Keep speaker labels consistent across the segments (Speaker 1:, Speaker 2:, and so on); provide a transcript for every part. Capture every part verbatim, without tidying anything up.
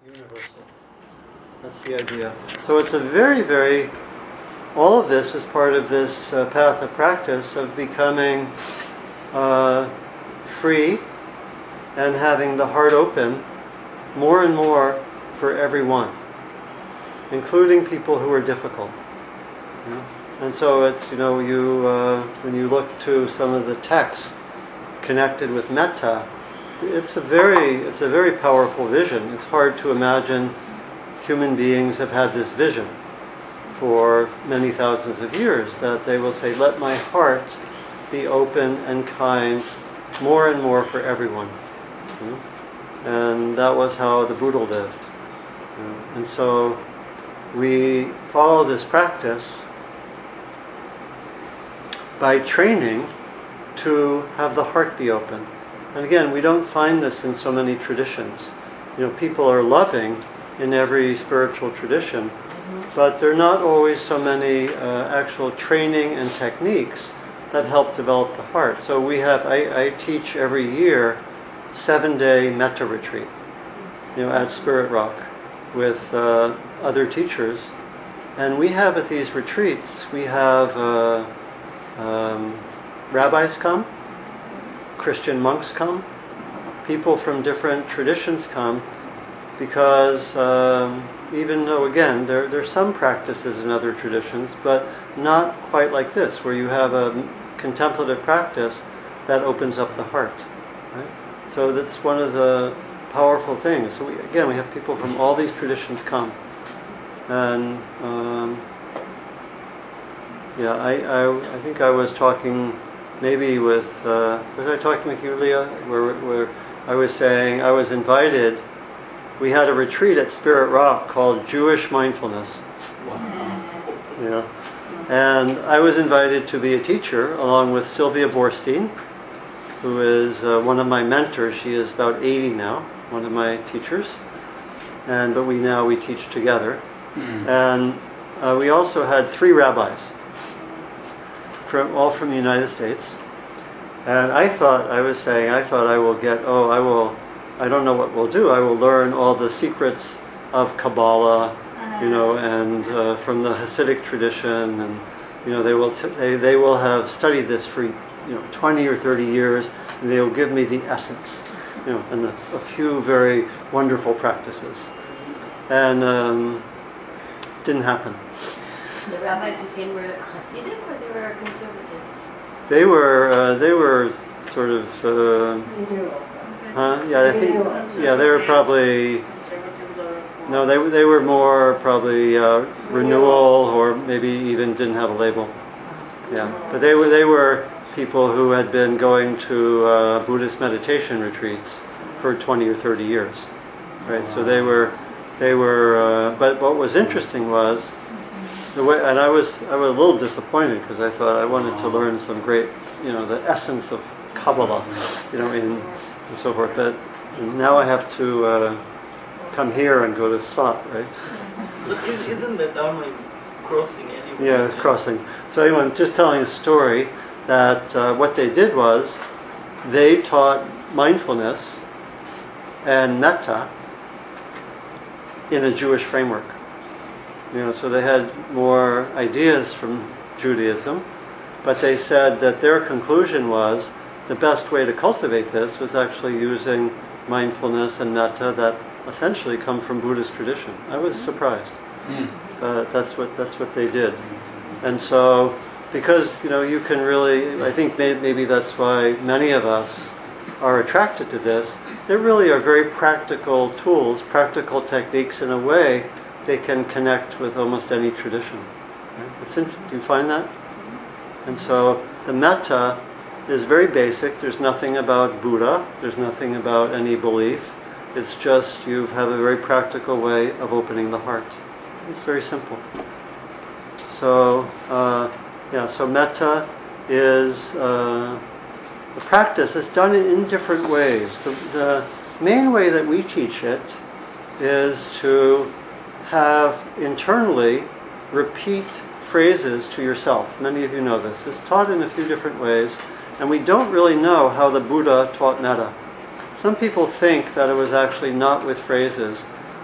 Speaker 1: universal. That's the idea. So it's a very, very, all of this is part of this uh, path of practice of becoming uh, free and having the heart open more and more for everyone, including people who are difficult. You know? And so it's, you know, you uh, when you look to some of the texts connected with metta, it's a very, it's a very powerful vision. It's hard to imagine human beings have had this vision for many thousands of years, that they will say, let my heart be open and kind more and more for everyone. You know? And that was how the Buddha lived. You know? And so we follow this practice by training to have the heart be open. And again, we don't find this in so many traditions. You know, people are loving in every spiritual tradition, mm-hmm. but there are not always so many uh, actual training and techniques that help develop the heart. So we have, I, I teach every year seven-day metta retreat, you know, at Spirit Rock with uh, other teachers. And we have at these retreats, we have uh, um, rabbis come, Christian monks come, people from different traditions come, because um, even though, again, there there's some practices in other traditions, but not quite like this, where you have a contemplative practice that opens up the heart. Right? So that's one of the powerful things. So we, again, we have people from all these traditions come, and um, yeah, I, I I think I was talking maybe with uh, was I talking with you, Leah, where where I was saying I was invited. We had a retreat at Spirit Rock called Jewish Mindfulness.
Speaker 2: Wow.
Speaker 1: Yeah. And I was invited to be a teacher along with Sylvia Borstein, who is uh, one of my mentors. She is about eighty now, one of my teachers. And but we now we teach together. Mm. And uh, we also had three rabbis, from all from the United States. And I thought, I was saying, I thought I will get, oh, I will, I don't know what we'll do. I will learn all the secrets of Kabbalah, you know, and uh, from the Hasidic tradition, and you know, they will they they will have studied this for you know twenty or thirty years, and they will give me the essence, you know, and the, a few very wonderful practices, and um, didn't happen.
Speaker 2: The rabbis who came were Hasidic, or they were conservative?
Speaker 1: They were uh, they were sort of. Uh, Huh? Yeah, I think. Yeah, they were probably. No, they they were more probably uh, renewal, or maybe even didn't have a label. Yeah, but they were they were people who had been going to uh, Buddhist meditation retreats for twenty or thirty years, right? So they were they were. Uh, but what was interesting was the way, and I was I was a little disappointed because I thought I wanted to learn some great, you know, the essence of Kabbalah, you know, in. And so forth, but now I have to uh, come here and go to Svat, right?
Speaker 3: But isn't the Dharma is crossing anyway?
Speaker 1: Yeah, it's crossing. So anyway, I'm just telling a story that uh, what they did was they taught mindfulness and metta in a Jewish framework. You know, so they had more ideas from Judaism, but they said that their conclusion was the best way to cultivate this was actually using mindfulness and metta that essentially come from Buddhist tradition. I was surprised, mm. but that's what that's what they did. And so, because you know, you can really, I think may, maybe that's why many of us are attracted to this. There really are very practical tools, practical techniques. In a way, they can connect with almost any tradition. Right? It's in, do you find that? And so the metta is very basic. There's nothing about Buddha. There's nothing about any belief. It's just you have a very practical way of opening the heart. It's very simple. So, uh, yeah, so metta is uh, the practice. It's done in, in different ways. The, the main way that we teach it is to have internally repeat phrases to yourself. Many of you know this. It's taught in a few different ways. And we don't really know how the Buddha taught metta. Some people think that it was actually not with phrases,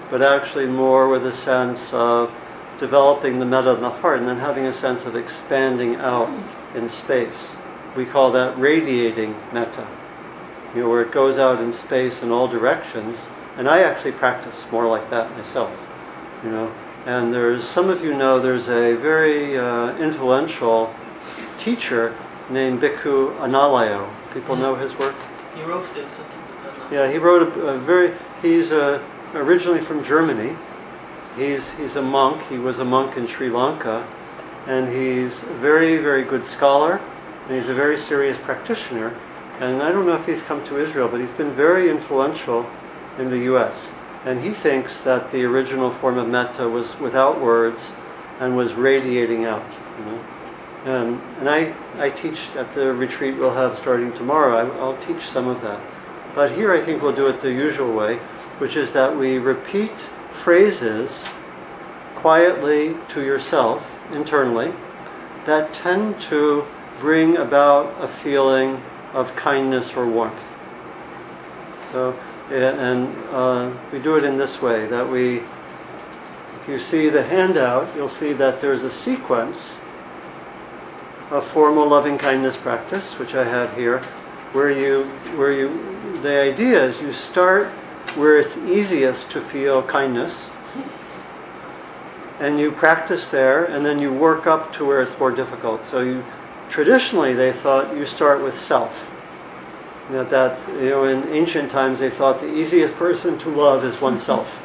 Speaker 1: but actually more with a sense of developing the metta in the heart and then having a sense of expanding out in space. We call that radiating metta, you know, where it goes out in space in all directions. And I actually practice more like that myself, you know. And there's, some of you know, there's a very uh, influential teacher named Bhikkhu Analayo. People know his work?
Speaker 3: He wrote the Satipatthana.
Speaker 1: Yeah, he wrote a, a very, he's uh, originally from Germany. He's he's a monk. He was a monk in Sri Lanka, and he's a very, very good scholar, and he's a very serious practitioner. And I don't know if he's come to Israel, but he's been very influential in the U S. And he thinks that the original form of metta was without words and was radiating out. You know? And, and I, I teach at the retreat we'll have starting tomorrow. I, I'll teach some of that. But here I think we'll do it the usual way, which is that we repeat phrases quietly to yourself, internally, that tend to bring about a feeling of kindness or warmth. So, and uh, we do it in this way, that we, if you see the handout, you'll see that there's a sequence of formal loving kindness practice, which I have here, where you, where you, the idea is you start where it's easiest to feel kindness, and you practice there, and then you work up to where it's more difficult. So you, traditionally they thought you start with self. You know, that, you know, in ancient times they thought the easiest person to love is oneself.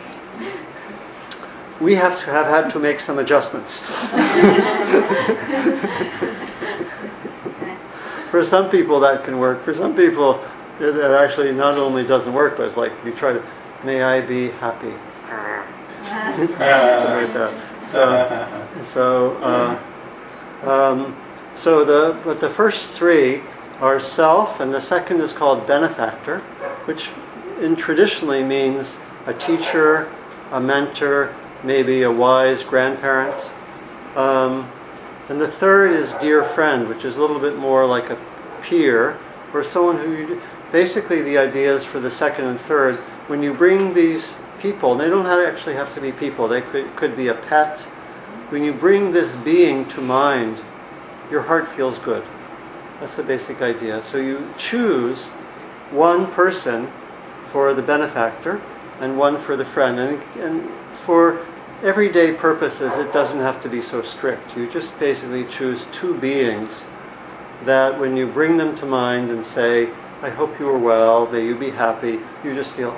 Speaker 1: We have to have had to make some adjustments. For some people that can work. For some people it, it actually not only doesn't work, but it's like you try to, may I be happy. Something like that. So, so, uh, um, so the but the first three are self, and the second is called benefactor, which in traditionally means a teacher, a mentor, maybe a wise grandparent. Um, and the third is dear friend, which is a little bit more like a peer, or someone who you, basically the ideas for the second and third, when you bring these people, they don't have, actually have to be people, they could, could be a pet. When you bring this being to mind, your heart feels good. That's the basic idea. So you choose one person for the benefactor and one for the friend. And, and for everyday purposes, it doesn't have to be so strict. You just basically choose two beings that when you bring them to mind and say, I hope you are well, may you be happy, you just feel,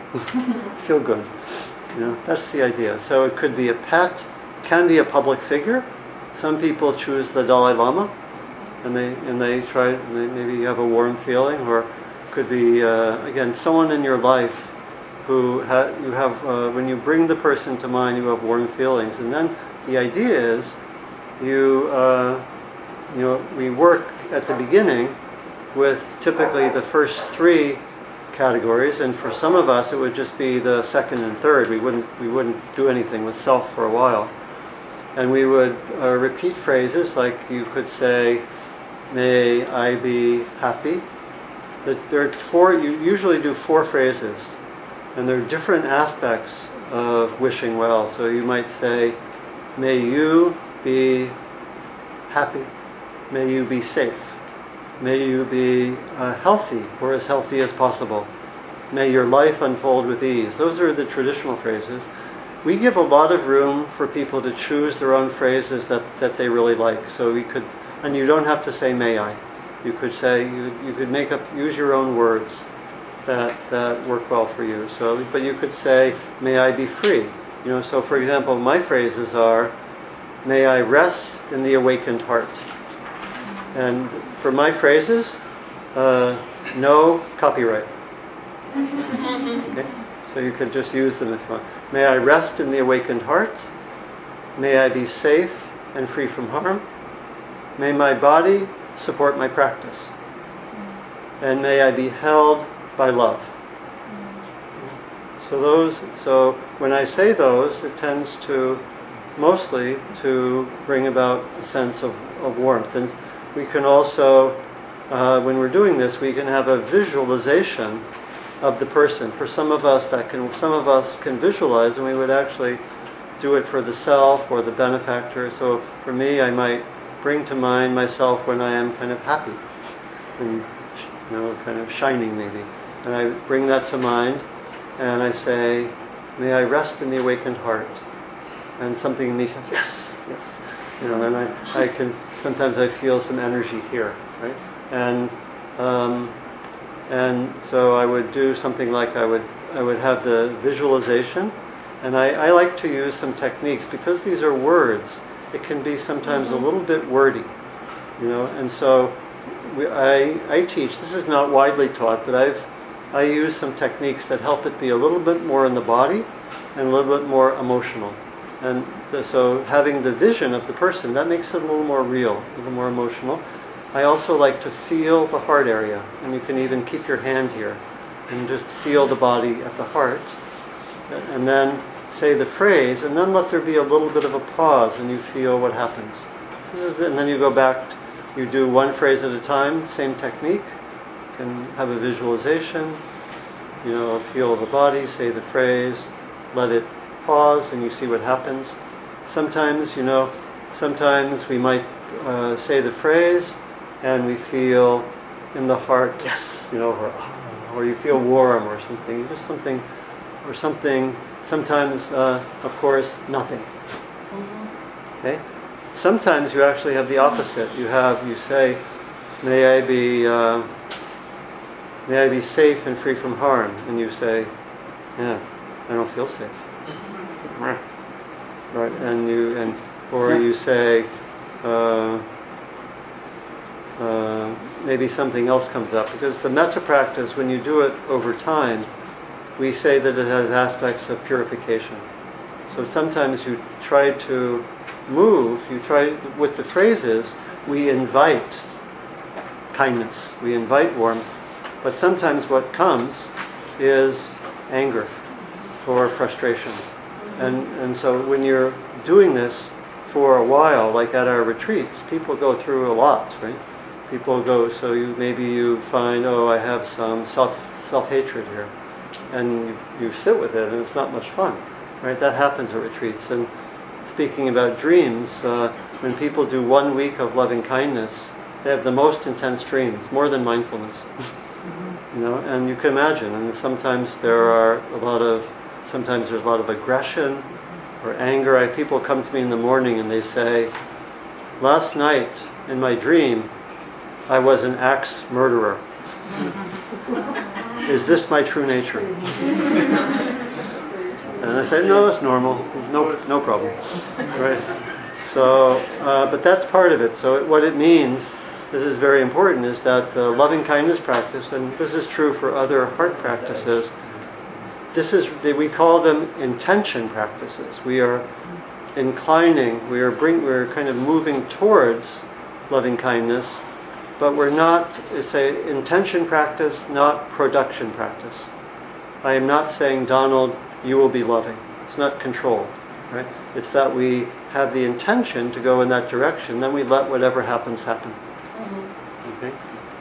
Speaker 1: oh, feel good. You know, that's the idea. So it could be a pet, can be a public figure. Some people choose the Dalai Lama, and they and they try. They, maybe you have a warm feeling, or could be uh, again someone in your life who ha- you have. Uh, when you bring the person to mind, you have warm feelings, and then the idea is you uh, you know we work at the beginning with typically the first three categories, and for some of us it would just be the second and third. We wouldn't we wouldn't do anything with self for a while. And we would uh, repeat phrases like you could say, may I be happy. There are four, you usually do four phrases, and there are different aspects of wishing well. So you might say, may you be happy. May you be safe. May you be uh, healthy, or as healthy as possible. May your life unfold with ease. Those are the traditional phrases. We give a lot of room for people to choose their own phrases that, that they really like. So we could, and you don't have to say may I. You could say, you, you could make up, use your own words that, that work well for you. So, but you could say, may I be free. You know, so for example, my phrases are, may I rest in the awakened heart. And for my phrases, uh, no copyright. Okay? So you can just use them if you want. May I rest in the awakened heart. May I be safe and free from harm. May my body support my practice. And may I be held by love. So those. So when I say those, it tends to mostly to bring about a sense of, of warmth. And we can also, uh, when we're doing this, we can have a visualization of the person. For some of us, that can some of us can visualize, and we would actually do it for the self or the benefactor. So for me, I might bring to mind myself when I am kind of happy and, you know, kind of shining maybe, and I bring that to mind, and I say, "May I rest in the awakened heart." And something in me says, "Yes, yes." You know, and I, I can sometimes I feel some energy here, right? And um, and so I would do something like I would I would have the visualization, and I, I like to use some techniques because these are words. It can be sometimes mm-hmm. a little bit wordy, you know. And so we, I I teach. This is not widely taught, but I've I use some techniques that help it be a little bit more in the body and a little bit more emotional. And the, so having the vision of the person, that makes it a little more real, a little more emotional. I also like to feel the heart area, and you can even keep your hand here and just feel the body at the heart, and then say the phrase, and then let there be a little bit of a pause, and you feel what happens. And then you go back, you do one phrase at a time, same technique. You can have a visualization, you know, feel the body, say the phrase, let it pause, and you see what happens. Sometimes, you know, sometimes we might uh, say the phrase, and we feel in the heart, yes, you know, or, or you feel warm or something, just something, or something. Sometimes, uh, of course, nothing. Mm-hmm. Okay. Sometimes you actually have the opposite. You have, you say, "May I be, uh, may I be safe and free from harm," and you say, "Yeah, I don't feel safe." Right, and you and or you say uh, uh, maybe something else comes up, because the metta practice, when you do it over time, we say that it has aspects of purification. So sometimes you try to move, you try with the phrases, we invite kindness, we invite warmth, but sometimes what comes is anger or frustration. And and so when you're doing this for a while, like at our retreats, people go through a lot, right? People go, so you maybe you find, oh, I have some self self-hatred here. And you, you sit with it, and it's not much fun, right? That happens at retreats. And speaking about dreams, uh, when people do one week of loving kindness, they have the most intense dreams, more than mindfulness. You know, and you can imagine, and sometimes there are a lot of Sometimes there's a lot of aggression or anger. I, people come to me in the morning and they say, "Last night in my dream, I was an axe murderer. Is this my true nature?" And I say, "No, it's normal. No, no problem." Right? So, uh, but that's part of it. So what it means, this is very important, is that the loving kindness practice, and this is true for other heart practices, This is, we call them intention practices. We are inclining, we are bring, we're kind of moving towards loving kindness, but we're not, it's a intention practice, not production practice. I am not saying, "Donald, you will be loving." It's not control, right? It's that we have the intention to go in that direction, then we let whatever happens happen. Mm-hmm. Okay?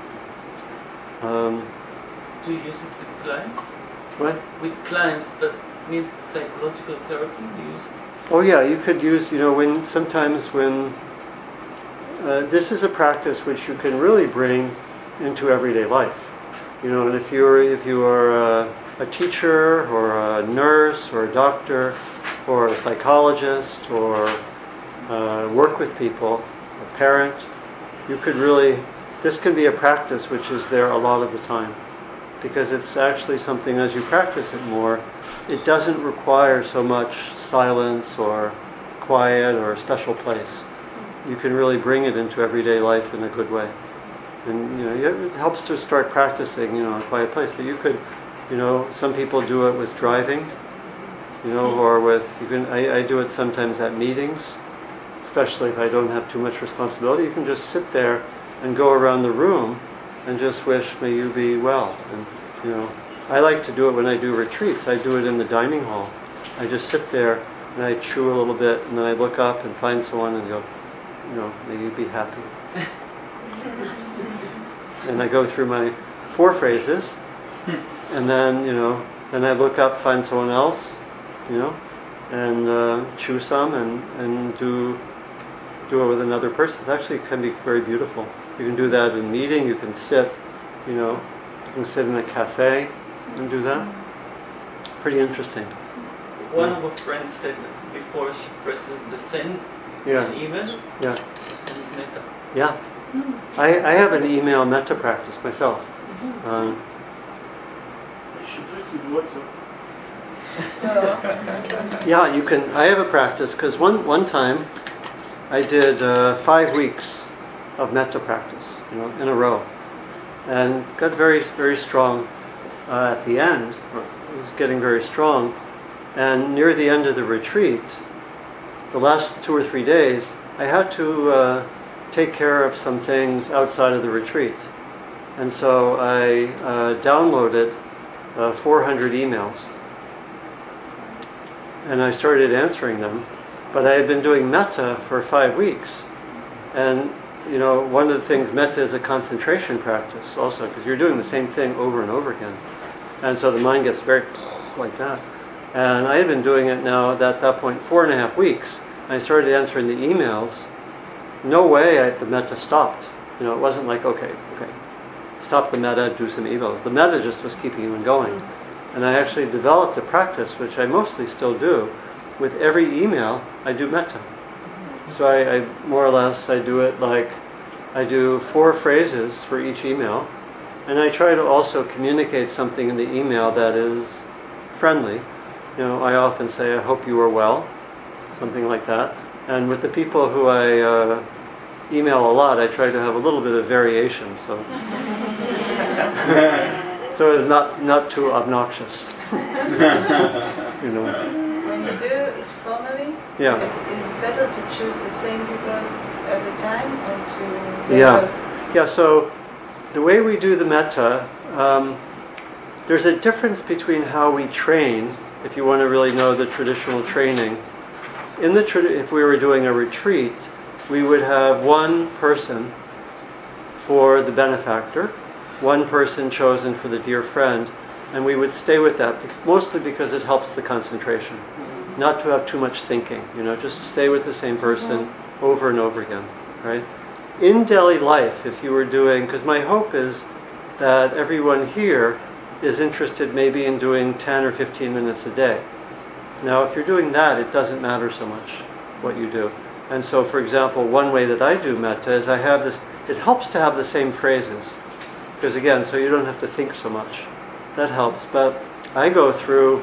Speaker 1: Um,
Speaker 3: Do you use it with clients?
Speaker 1: What?
Speaker 3: With clients that need psychological therapy, do you use it?
Speaker 1: Oh yeah, you could use, you know, when sometimes when uh, this is a practice which you can really bring into everyday life, you know. And if you're if you are a, a teacher or a nurse or a doctor or a psychologist or uh, work with people, a parent, you could really, this can be a practice which is there a lot of the time. Because it's actually something, as you practice it more, it doesn't require so much silence or quiet or a special place. You can really bring it into everyday life in a good way. And, you know, it helps to start practicing, you know, in a quiet place. But you could, you know, some people do it with driving, you know, or with, you can, I, I do it sometimes at meetings, especially if I don't have too much responsibility. You can just sit there and go around the room and just wish, "May you be well." And, you know, I like to do it when I do retreats. I do it in the dining hall. I just sit there and I chew a little bit, and then I look up and find someone and go, you know, "May you be happy." And I go through my four phrases, and then, you know, then I look up, find someone else, you know, and uh, chew some and, and do do it with another person. It actually can be very beautiful. You can do that in a meeting. You can sit, you know, you can sit in a cafe and do that. Pretty interesting.
Speaker 3: One of our friends said that before she presses the send
Speaker 1: Yeah.
Speaker 3: an email,
Speaker 1: Yeah.
Speaker 3: she sends metta.
Speaker 1: Yeah. I, I have an email metta practice myself. Um,
Speaker 4: You should do it with WhatsApp.
Speaker 1: yeah, you can. I have a practice because one one time I did uh, five weeks of metta practice, you know, in a row, and got very very strong uh, at the end. Or it was getting very strong, and near the end of the retreat, the last two or three days, I had to uh, take care of some things outside of the retreat, and so I uh, downloaded uh, four hundred emails, and I started answering them. But I had been doing metta for five weeks. And, you know, one of the things, metta is a concentration practice also, because you're doing the same thing over and over again. And so the mind gets very like that. And I had been doing it now at that point four and a half weeks. And I started answering the emails. No way I, the metta stopped. You know, it wasn't like, okay, okay, stop the metta, do some emails. The metta just was keeping on going. And I actually developed a practice, which I mostly still do. With every email, I do metta. So I, I more or less, I do it like, I do four phrases for each email, and I try to also communicate something in the email that is friendly. You know, I often say, I hope you are well, something like that. And with the people who I uh, email a lot, I try to have a little bit of variation, so so it's not, not too obnoxious. You know.
Speaker 5: When you do it formally,
Speaker 1: Yeah.
Speaker 5: it's better to choose the same people every time or to
Speaker 1: yeah. Yeah, so the way we do the metta, um, there's a difference between how we train, if you want to really know the traditional training. In the tra- if we were doing a retreat, we would have one person for the benefactor, one person chosen for the dear friend, and we would stay with that, mostly because it helps the concentration. Not to have too much thinking, you know, just stay with the same person mm-hmm. over and over again, right? In daily life, if you were doing, because my hope is that everyone here is interested maybe in doing ten or fifteen minutes a day. Now, if you're doing that, it doesn't matter so much what you do. And so, for example, one way that I do metta is I have this, it helps to have the same phrases. Because again, so you don't have to think so much. That helps. But I go through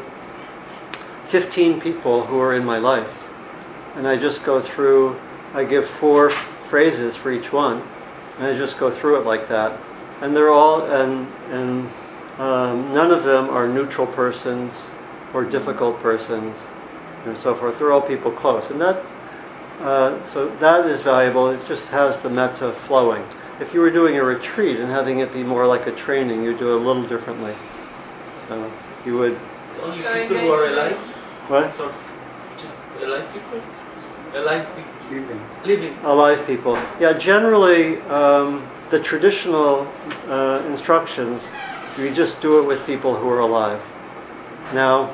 Speaker 1: fifteen people who are in my life. And I just go through, I give four phrases for each one. And I just go through it like that. And they're all, and, and um, none of them are neutral persons or difficult persons and so forth. They're all people close. And that, uh, so that is valuable. It just has the metta flowing. If you were doing a retreat and having it be more like a training, you'd do it a little differently. So you would...
Speaker 3: It's only people who are alive?
Speaker 1: What?
Speaker 3: So just alive people? Alive people.
Speaker 4: Living.
Speaker 3: Living.
Speaker 1: Alive people. Yeah, generally, um, the traditional uh, instructions, you just do it with people who are alive. Now,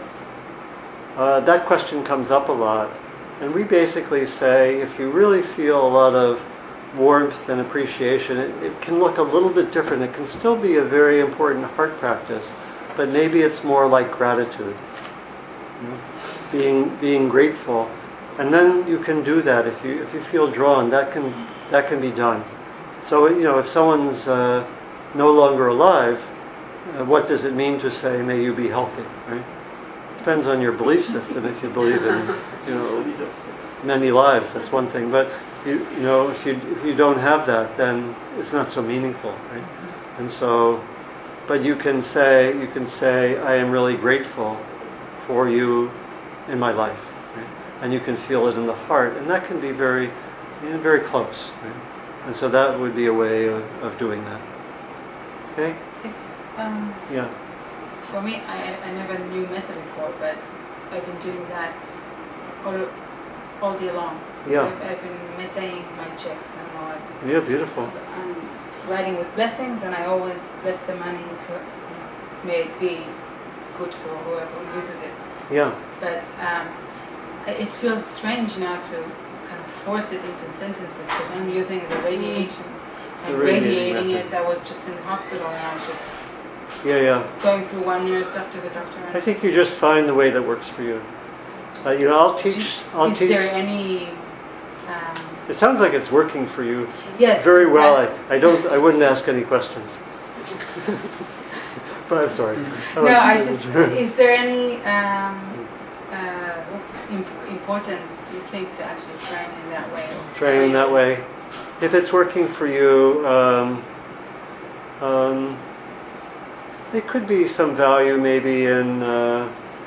Speaker 1: uh, that question comes up a lot. And we basically say, if you really feel a lot of warmth and appreciation, it, it can look a little bit different. It can still be a very important heart practice, but maybe it's more like gratitude. You know, being being grateful. And then you can do that if you if you feel drawn. That can that can be done. So you know, if someone's uh, no longer alive, uh, what does it mean to say, "May you be healthy"? Right? It depends on your belief system. If you believe in, you know, many lives, that's one thing. But you, you know, if you if you don't have that, then it's not so meaningful, right? And so, but you can say you can say, "I am really grateful for you in my life," right? And you can feel it in the heart, and that can be very, you know, very close. Right? And so that would be a way of, of doing that. Okay?
Speaker 5: If, um,
Speaker 1: yeah.
Speaker 5: For me, I, I never knew metta before, but I've been doing that all all day long.
Speaker 1: Yeah.
Speaker 5: I've, I've been mettaing my checks and all.
Speaker 1: Yeah, beautiful.
Speaker 5: I'm writing with blessings, and I always bless the money to may it be good for whoever uses it.
Speaker 1: Yeah.
Speaker 5: But um, it feels strange now to kind of force it into sentences because I'm using the radiation and
Speaker 1: The radiating
Speaker 5: radiating
Speaker 1: method.
Speaker 5: it. I was just in the hospital and I was just
Speaker 1: Yeah, yeah.
Speaker 5: going through one nurse after the doctor.
Speaker 1: I think you just find the way that works for you. Uh, you know, I'll teach. I'll
Speaker 5: Is
Speaker 1: teach.
Speaker 5: there any? Um,
Speaker 1: It sounds like it's working for you
Speaker 5: yes.
Speaker 1: very well.
Speaker 5: I,
Speaker 1: I, I don't. I wouldn't ask any questions. But I'm sorry.
Speaker 5: no, I just. Is there any um, uh, imp- importance, do you think, to actually train in that way?
Speaker 1: Train in that way. If it's working for you, um, um, it could be some value maybe in. Uh,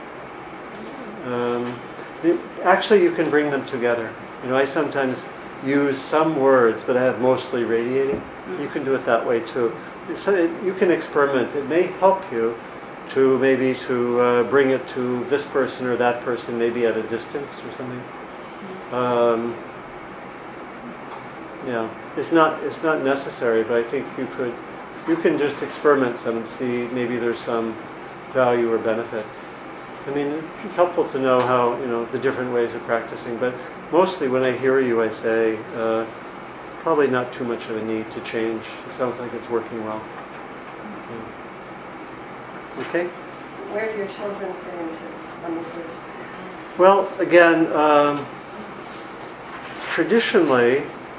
Speaker 1: um, it, actually, you can bring them together. You know, I sometimes use some words, but I have mostly radiating. Mm-hmm. You can do it that way too. So it, you can experiment. It may help you to maybe to uh, bring it to this person or that person, maybe at a distance or something. Mm-hmm. Um, yeah, it's not it's not necessary, but I think you could you can just experiment some and see maybe there's some value or benefit. I mean, it's helpful to know how, you know, the different ways of practicing, but mostly when I hear you, I say, uh, probably not too much of a need to change. It sounds like it's working well. Yeah. Okay?
Speaker 2: Where do your children fit into this, on this list?
Speaker 1: Well, again, um, traditionally,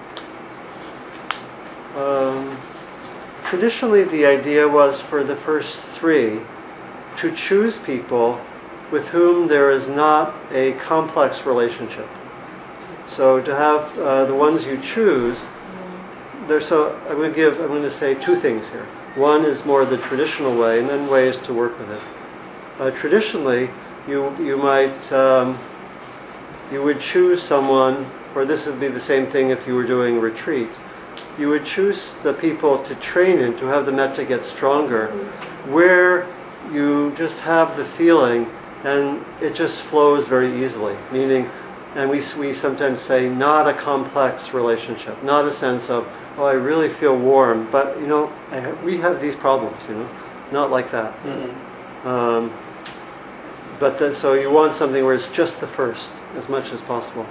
Speaker 1: um, traditionally the idea was for the first three to choose people with whom there is not a complex relationship. So to have uh, the ones you choose, there's so I'm going to give I'm going to say two things here. One is more the traditional way, and then ways to work with it. Uh, traditionally, you you might um, you would choose someone, or this would be the same thing if you were doing a retreat. You would choose the people to train in, to have the metta get stronger, where you just have the feeling and it just flows very easily. Meaning, and we we sometimes say not a complex relationship, not a sense of, oh, I really feel warm, but you know, I have, we have these problems, you know, not like that. Mm-hmm. Um, but the, so you want something where it's just the first as much as possible.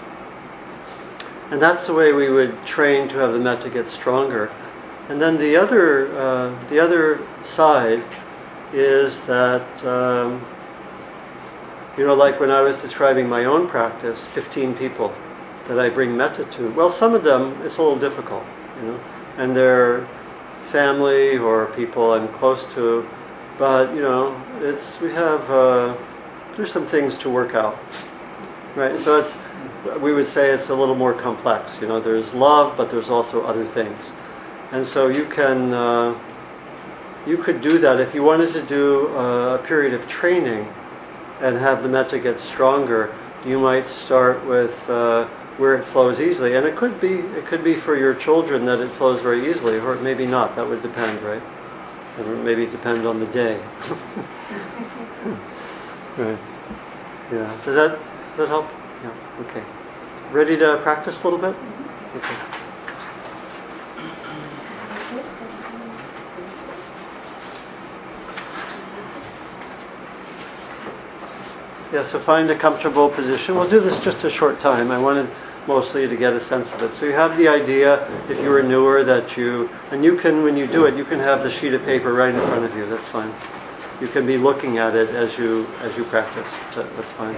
Speaker 1: And that's the way we would train to have the metta get stronger. And then the other uh, the other side is that, um, you know, like when I was describing my own practice, fifteen people that I bring metta to. Well, some of them it's a little difficult, you know, and they're family or people I'm close to, but you know, it's we have uh, there's some things to work out, right? So it's we would say it's a little more complex. You know, there's love, but there's also other things, and so you can uh, you could do that if you wanted to do a period of training and have the metta get stronger. You might start with uh, where it flows easily, and it could be it could be for your children that it flows very easily, or maybe not. That would depend, right? It would maybe depend on the day. Right. Yeah. Does that does that help? Yeah. Okay. Ready to practice a little bit? Okay. Yeah, so find a comfortable position. We'll do this just a short time. I wanted mostly to get a sense of it. So you have the idea, if you were newer, that you, and you can, when you do it, you can have the sheet of paper right in front of you. That's fine. You can be looking at it as you as you practice. That, that's fine.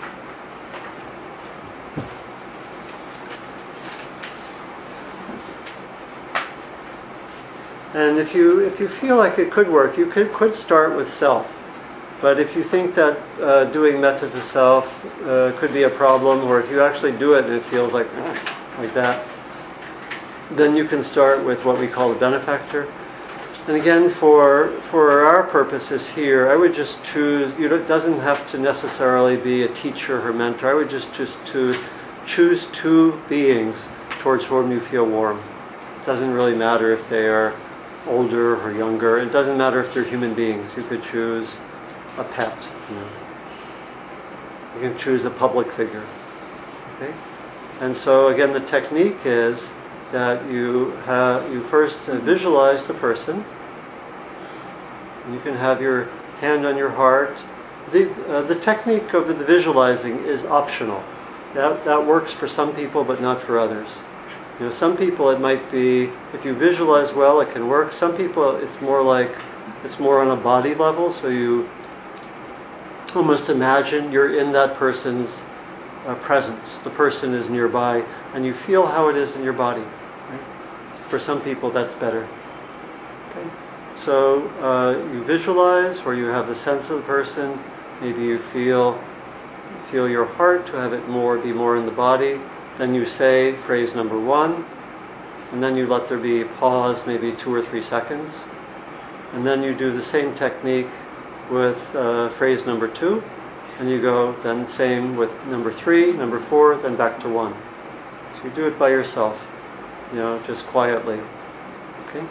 Speaker 1: And if you if you feel like it could work, you could could start with self. But if you think that uh, doing metta to self uh, could be a problem, or if you actually do it and it feels like like that, then you can start with what we call the benefactor. And again, for for our purposes here, I would just choose. You know, it doesn't have to necessarily be a teacher or mentor. I would just just to choose two beings towards whom you feel warm. It doesn't really matter if they are older or younger. It doesn't matter if they're human beings. You could choose a pet. You know. You can choose a public figure. Okay. And so again, the technique is that you have you first uh, visualize the person, And you can have your hand on your heart. The, uh, the technique of the visualizing is optional. That, that works for some people, but not for others. You know, some people it might be, if you visualize well, it can work. Some people it's more like, it's more on a body level, so you almost imagine you're in that person's uh, presence. The person is nearby, and you feel how it is in your body. Right? For some people, that's better. Okay, so uh, you visualize, or you have the sense of the person. Maybe you feel feel your heart to have it more be more in the body. Then you say phrase number one, and then you let there be a pause, maybe two or three seconds, and then you do the same technique with uh, phrase number two, and you go then same with number three, number four, then back to one. So you do it by yourself, you know, just quietly. Okay.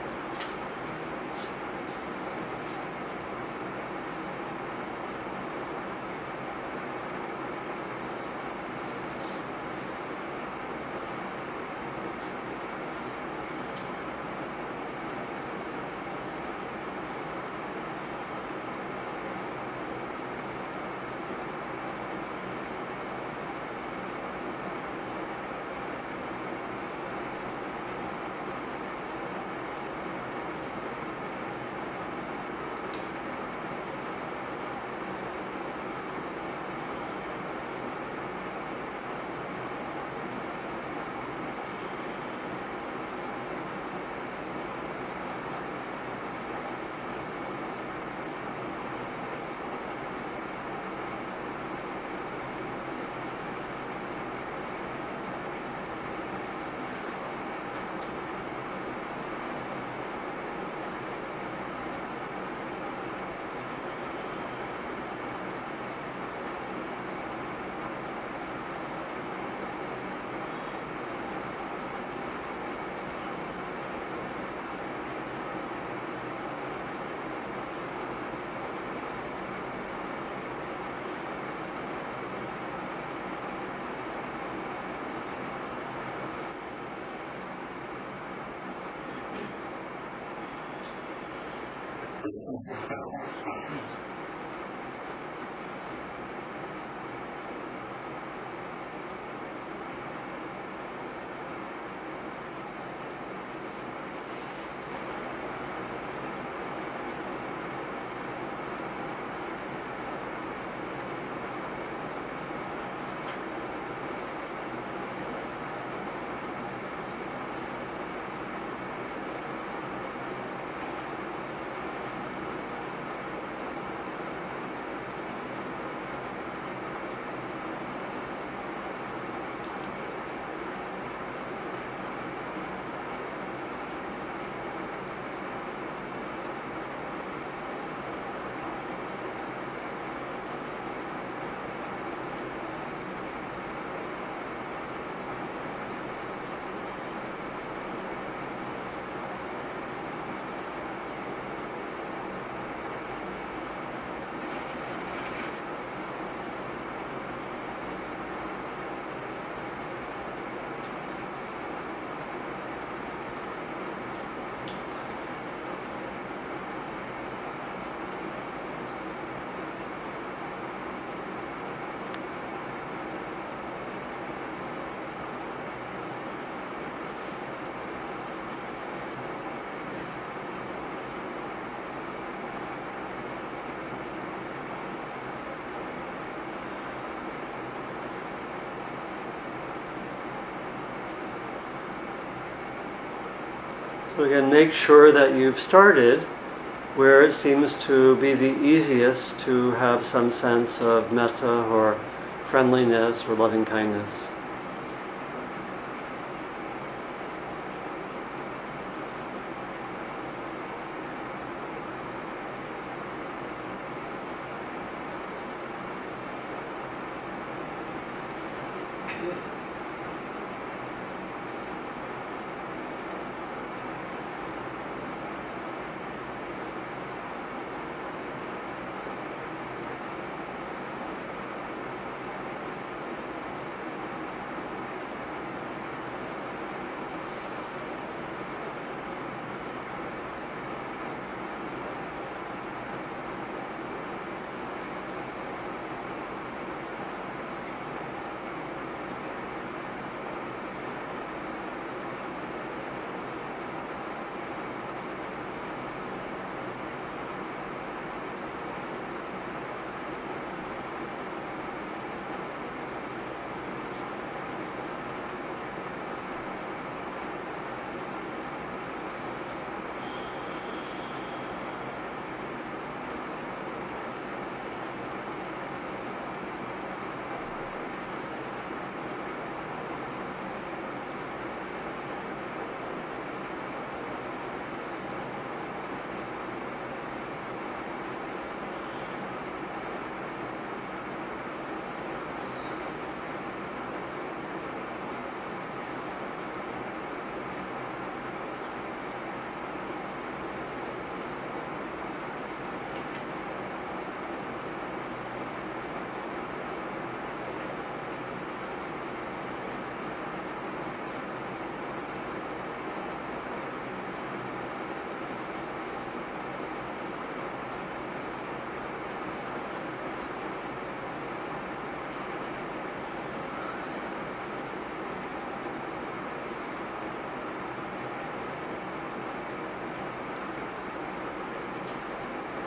Speaker 1: So again, make sure that you've started where it seems to be the easiest to have some sense of metta or friendliness or loving kindness.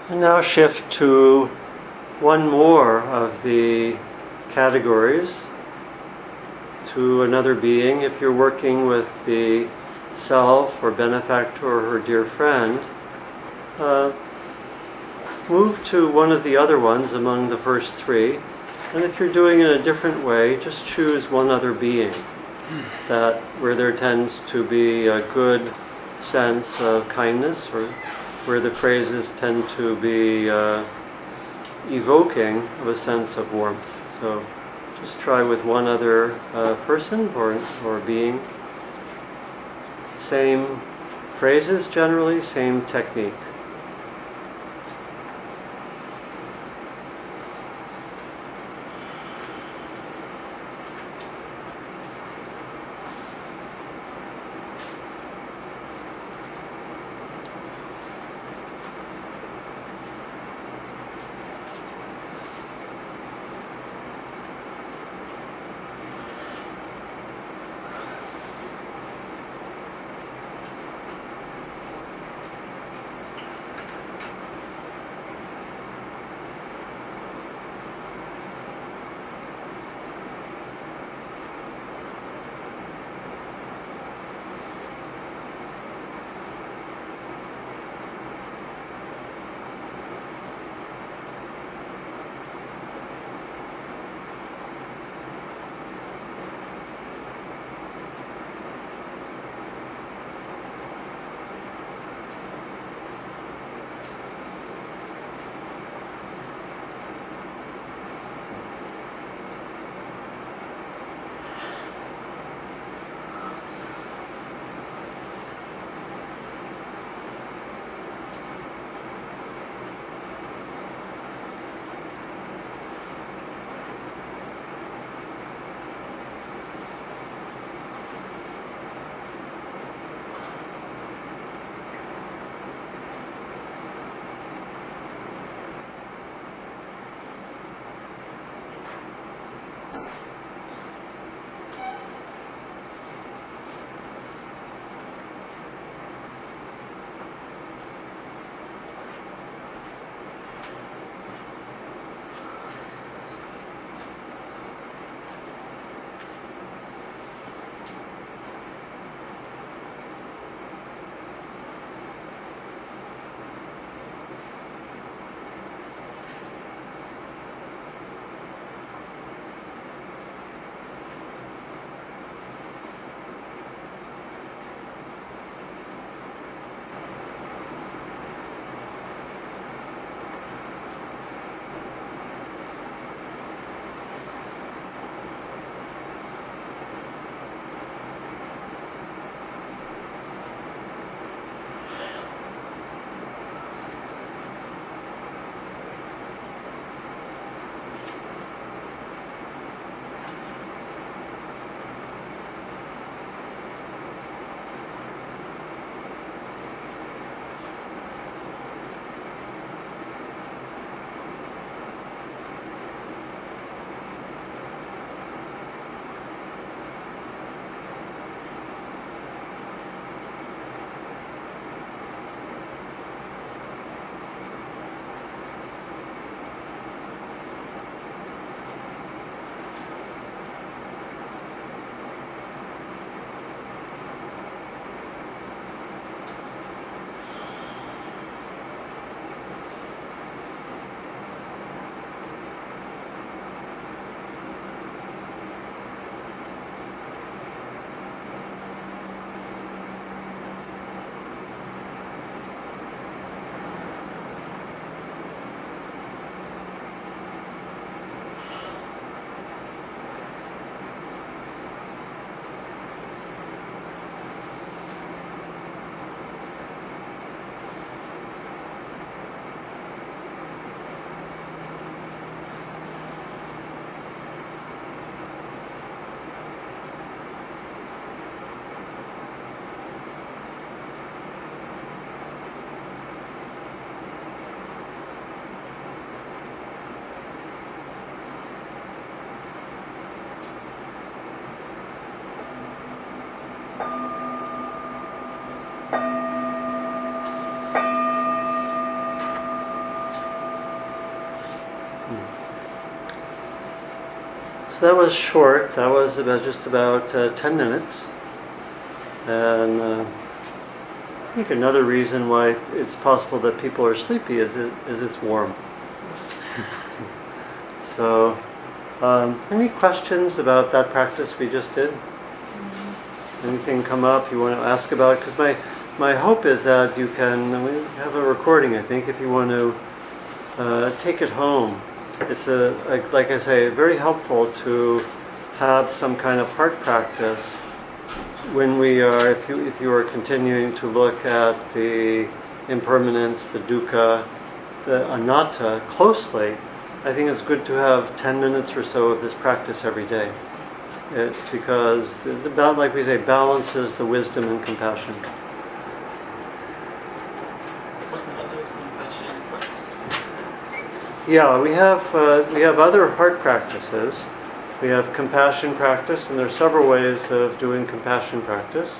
Speaker 1: And now shift to one more of the categories, to another being. If you're working with the self or benefactor or dear friend, uh, move to one of the other ones among the first three. And if you're doing it a different way, just choose one other being that where there tends to be a good sense of kindness, or where the phrases tend to be uh, evoking of a sense of warmth. So just try with one other uh, person or, or being. Same phrases generally, same technique. So that was short. That was about just about uh, ten minutes. And uh, I think another reason why it's possible that people are sleepy is it is it's warm. So, um, any questions about that practice we just did? Mm-hmm. Anything come up you want to ask about? Because my my hope is that you can. We have a recording, I think, if you want to uh, take it home. It's a like, like I say, very helpful to have some kind of heart practice when we are, if you if you are continuing to look at the impermanence, the dukkha, the anatta closely. I think it's good to have ten minutes or so of this practice every day. It, because it's about, like we say, balances the wisdom and compassion.
Speaker 3: What other compassion practices?
Speaker 1: Yeah, we have uh, we have other heart practices. We have compassion practice, and there are several ways of doing compassion practice.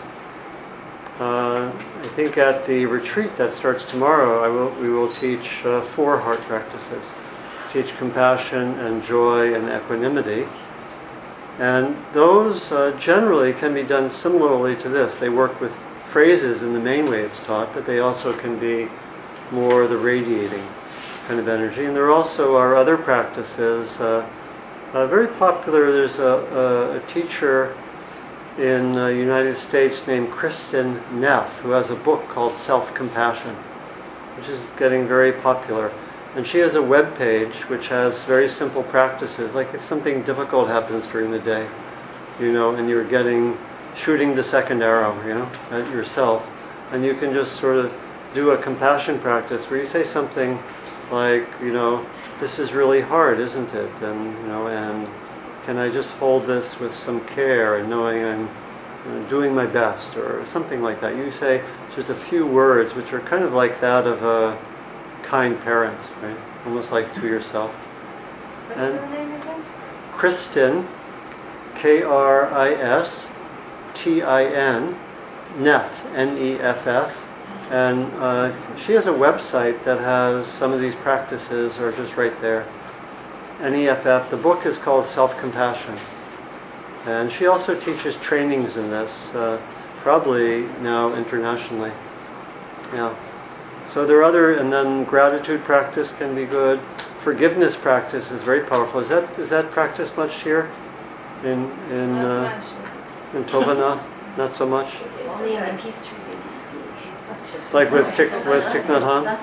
Speaker 1: Uh, I think at the retreat that starts tomorrow, I will we will teach uh, four heart practices. Teach compassion and joy and equanimity. And those uh, generally can be done similarly to this. They work with phrases in the main way it's taught, but they also can be more the radiating kind of energy. And there also are other practices. Uh, uh, very popular, there's a, a, a teacher in the United States named Kristin Neff, who has a book called Self-Compassion, which is getting very popular. And she has a web page which has very simple practices, like if something difficult happens during the day, you know, and you're getting, shooting the second arrow, you know, at yourself, and you can just sort of do a compassion practice where you say something like, you know, this is really hard, isn't it? And, you know, and can I just hold this with some care and knowing I'm you know, doing my best, or something like that. You say just a few words which are kind of like that of a kind parent, right? Almost like to yourself.
Speaker 2: What
Speaker 1: and
Speaker 2: is her name again?
Speaker 1: Kristin, K R I S T I N, Neff, N E F F. And uh, she has a website that has some of these practices are just right there. N E F F. The book is called Self-Compassion. And she also teaches trainings in this, uh, probably now internationally. Yeah. So there are other, and then gratitude practice can be good. Forgiveness practice is very powerful. Is that is that practiced much here in in uh, in Tovana? Not so much.
Speaker 2: Only in the peace treaty.
Speaker 1: Like with Thich with Thich Nhat Hanh?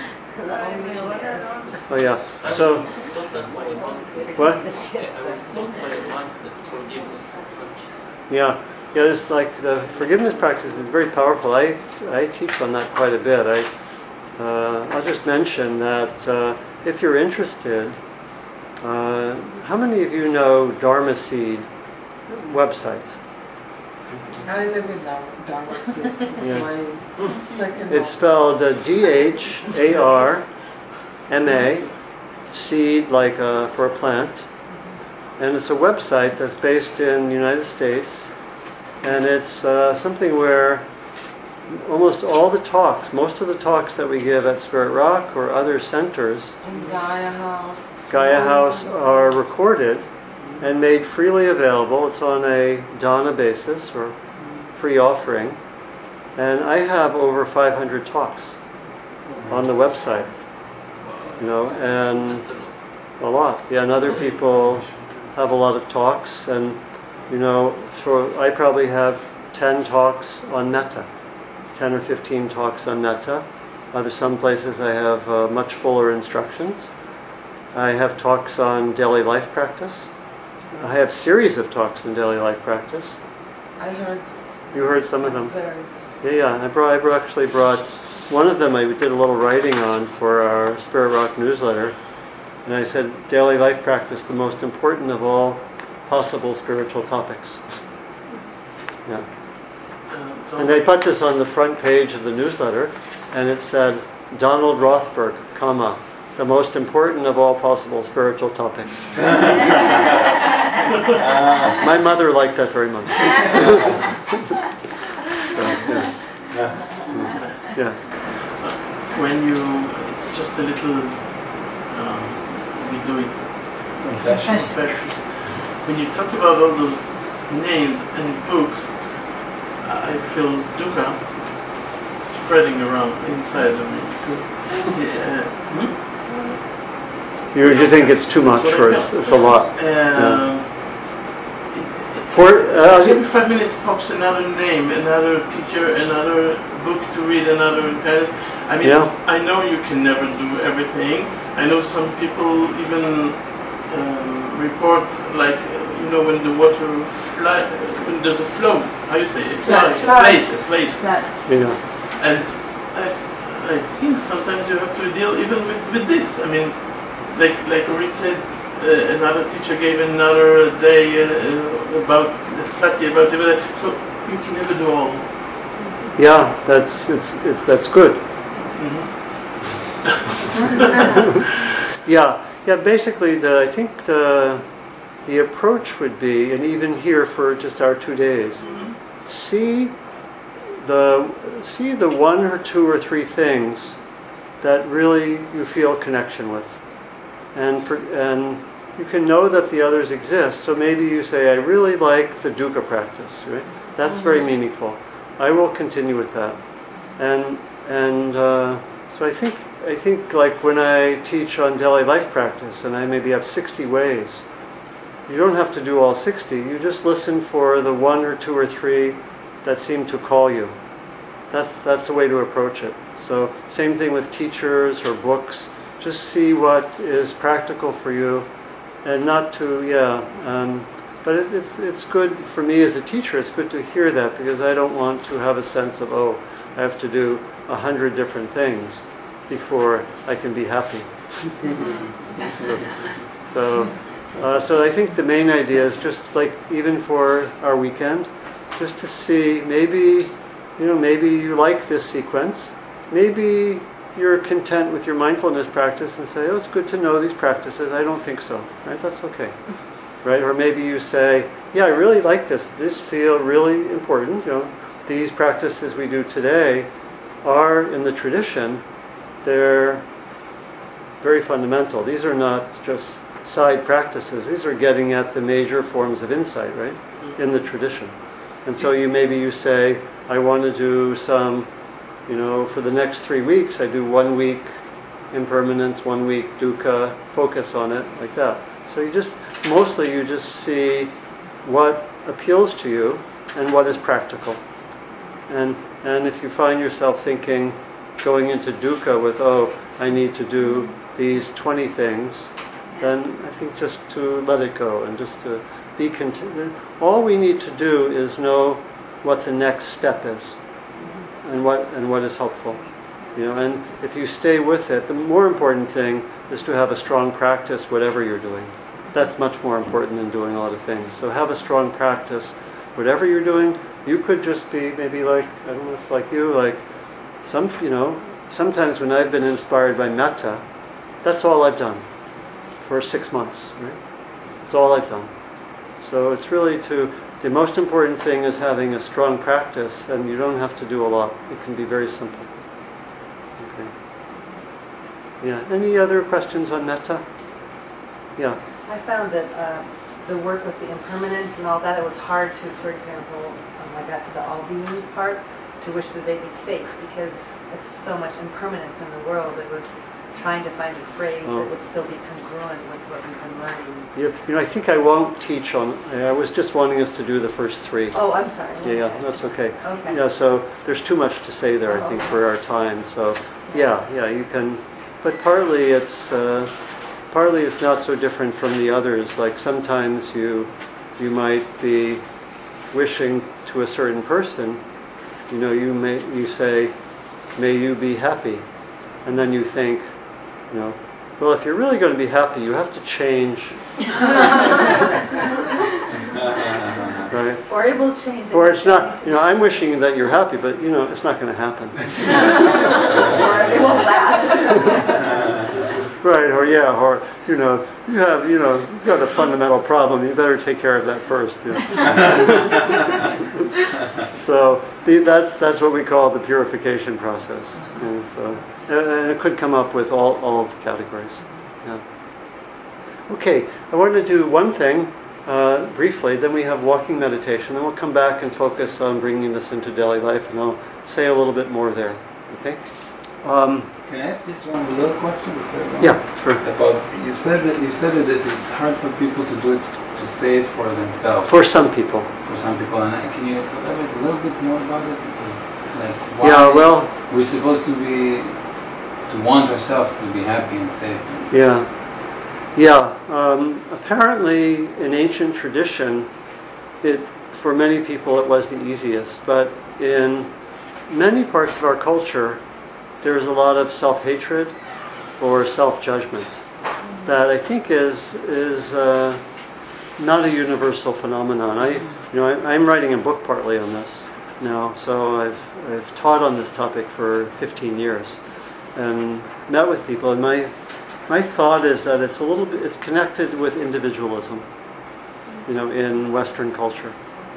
Speaker 1: Oh yeah.
Speaker 3: I
Speaker 1: So
Speaker 3: was told that by a monk.
Speaker 1: what?
Speaker 3: I was told by a monk that forgiveness approaches.
Speaker 1: Yeah. Yeah, it's like the forgiveness practice is very powerful. I I teach on that quite a bit. I uh, I'll just mention that uh, if you're interested, uh, how many of you know Dharma Seed website?
Speaker 6: I live in Dharma Seed. It's
Speaker 1: Yeah.
Speaker 6: my second
Speaker 1: It's
Speaker 6: home.
Speaker 1: spelled uh, D H A R M A, seed like uh, for a plant. And it's a website that's based in the United States. And it's uh, something where almost all the talks, most of the talks that we give at Spirit Rock or other centers,
Speaker 6: In Gaia House.
Speaker 1: Gaia House, are recorded and made freely available. It's on a dana basis or free offering. And I have over five hundred talks on the website, you know, and
Speaker 3: That's a lot.
Speaker 1: a lot. Yeah, and other people have a lot of talks, and you know, so I probably have ten talks on metta, ten or fifteen talks on metta. Other some places I have uh, much fuller instructions. I have talks on daily life practice. I have series of talks on daily life practice.
Speaker 6: I heard.
Speaker 1: You heard some of them.
Speaker 6: Very.
Speaker 1: Yeah, yeah. I brought, I brought, actually brought one of them. I did a little writing on for our Spirit Rock newsletter, and I said daily life practice, the most important of all possible spiritual topics. Yeah.
Speaker 4: Uh, so
Speaker 1: And they put this on the front page of the newsletter, and it said Donald Rothberg, comma, the most important of all possible spiritual topics. My mother liked that very much. So, yeah. Yeah.
Speaker 4: when you, it's just a little, um, we do it,
Speaker 7: Confession.
Speaker 4: confession. when you talk about all those names and books, I feel dukkha spreading around inside of me. Yeah.
Speaker 1: You just think it's too much, or it's, it's a lot.
Speaker 4: Um,
Speaker 1: Yeah.
Speaker 4: it, it's
Speaker 1: For uh,
Speaker 4: every five minutes pops another name, another teacher, another book to read, another guidance. I mean,
Speaker 1: Yeah.
Speaker 4: I know you can never do everything. I know some people even um, report, like, uh, you know, when the water fly, when there's a flow, how you say it?
Speaker 5: Flood.
Speaker 4: Flood. Flood.
Speaker 5: That
Speaker 1: yeah.
Speaker 4: And I, I think sometimes you have to deal even with, with this. I mean, like like Orit said, uh, another teacher gave another day uh, about sati, about it. So you can never do all.
Speaker 1: Yeah, that's it's, it's that's good.
Speaker 4: Mm-hmm.
Speaker 1: yeah, yeah. Basically, the I think the the approach would be, and even here for just our two days,
Speaker 4: Mm-hmm.
Speaker 1: see the see the one or two or three things that really you feel connection with, and for and you can know that the others exist. So maybe you say, I really like the dukkha practice, right? That's very meaningful. I will continue with that, and and uh, so I think I think like when I teach on daily life practice, and I maybe have sixty ways. You don't have to do all sixty. You just listen for the one or two or three that seem to call you. That's that's the way to approach it. So same thing with teachers or books. Just see what is practical for you, and not to yeah. Um, but it, it's it's good for me as a teacher. It's good to hear that, because I don't want to have a sense of, oh, I have to do a hundred different things before I can be happy. so. so Uh, so I think the main idea is just like even for our weekend, just to see maybe, you know, maybe you like this sequence. Maybe you're content with your mindfulness practice and say, oh, it's good to know these practices. I don't think so, right? That's okay, right? Or maybe you say, yeah, I really like this. This feel really important. You know, these practices we do today are in the tradition. They're very fundamental. These are not just side practices. These are getting at the major forms of insight, right, in the tradition. And so you maybe you say, I want to do some, you know, for the next three weeks, I do one week impermanence, one week dukkha, focus on it, like that. So you just, mostly you just see what appeals to you and what is practical. And and if you find yourself thinking, going into dukkha with, oh, I need to do these twenty things, then I think just to let it go and just to be content. All we need to do is know what the next step is and what and what is helpful. You know, and if you stay with it, the more important thing is to have a strong practice, whatever you're doing. That's much more important than doing a lot of things. So have a strong practice, whatever you're doing. You could just be maybe like, I don't know if like you, like some, you know, sometimes when I've been inspired by metta, that's all I've done for six months, right? That's all I've done. So it's really to, the most important thing is having a strong practice, and you don't have to do a lot. It can be very simple. Okay. Yeah. Any other questions on metta? Yeah.
Speaker 7: I found that uh, the work with the impermanence and all that, it was hard to, for example, when I got to the all beings part, to wish that they be safe, because it's so much impermanence in the world. It was trying to find a phrase
Speaker 1: oh.
Speaker 7: that would still be congruent with what we've been learning.
Speaker 1: Yeah, you know, I think I won't teach on, I was just wanting us to do the first three.
Speaker 7: Oh, I'm sorry.
Speaker 1: Yeah, yeah, that's okay.
Speaker 7: Okay.
Speaker 1: Yeah, so there's too much to say there,
Speaker 7: oh,
Speaker 1: I think,
Speaker 7: okay.
Speaker 1: for our time. So, yeah, yeah, you can, but partly it's, uh, partly it's not so different from the others. Like sometimes you, you might be wishing to a certain person, you know, you may, you say, may you be happy. And then you think, you know, well, if you're really going to be happy, you have to change. Right?
Speaker 7: Or it will change.
Speaker 1: Or it's not, you know, I'm wishing that you're happy, but, you know, it's not going to happen.
Speaker 7: Or it won't last.
Speaker 1: Right, or yeah, or, you know, you have, you know, you've got a fundamental problem, you better take care of that first. You know. So the, that's that's what we call the purification process. And so and it could come up with all, all of the categories. Yeah. Okay, I want to do one thing uh, briefly. Then we have walking meditation. Then we'll come back and focus on bringing this into daily life, and I'll say a little bit more there. Okay? Um,
Speaker 8: Can I ask just one little question before I go?
Speaker 1: Yeah, sure.
Speaker 8: About you said that you said that it's hard for people to do it, to say it for themselves.
Speaker 1: For some people.
Speaker 8: For some people, and can you elaborate a little bit more about it? Because, like, why
Speaker 1: Yeah, well,
Speaker 8: we're supposed to be to want ourselves to be happy and safe.
Speaker 1: Yeah, yeah. Um, apparently, in ancient tradition, it for many people it was the easiest, but in many parts of our culture, there's a lot of self-hatred or self-judgment that I think is is uh, not a universal phenomenon. I, you know, I, I'm writing a book partly on this now, so I've I've taught on this topic for fifteen years, and met with people, and my my thought is that it's a little bit it's connected with individualism, you know, in Western culture,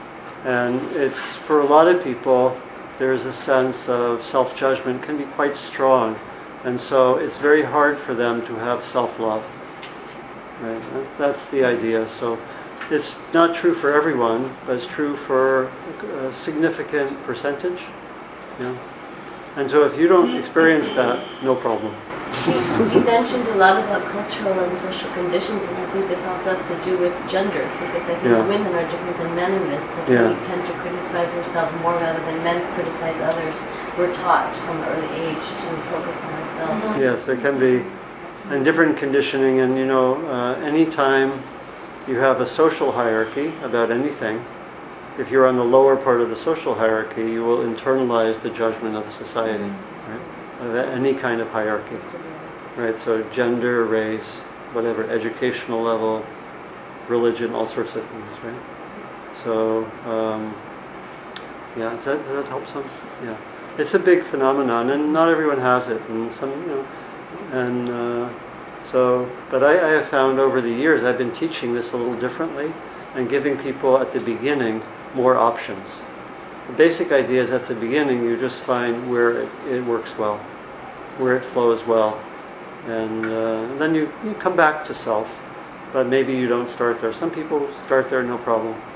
Speaker 1: and it's for a lot of people. There's a sense of self-judgment can be quite strong, and so it's very hard for them to have self-love. Right? That's the idea. So it's not true for everyone, but it's true for a significant percentage. You know? And so if you don't experience that, no problem.
Speaker 2: You, you mentioned a lot about cultural and social conditions, and I think this also has to do with gender, because I think
Speaker 1: Yeah.
Speaker 2: women are different than men in this, that
Speaker 1: Yeah.
Speaker 2: we tend to criticize ourselves more rather than men criticize others. We're taught from an early age to focus on ourselves.
Speaker 1: Yes, it can be, and different conditioning, and you know, uh, anytime you have a social hierarchy about anything, if you're on the lower part of the social hierarchy, you will internalize the judgment of society, right? Of any kind of hierarchy, right? So gender, race, whatever, educational level, religion, all sorts of things, right? So, um, yeah, does that, does that help some? Yeah. It's a big phenomenon, and not everyone has it, and some, you know, and uh, so, but I, I have found over the years, I've been teaching this a little differently, and giving people at the beginning more options. The basic idea is at the beginning you just find where it, it works well, where it flows well, and uh, then you, you come back to self, but maybe you don't start there. Some people start there, no problem.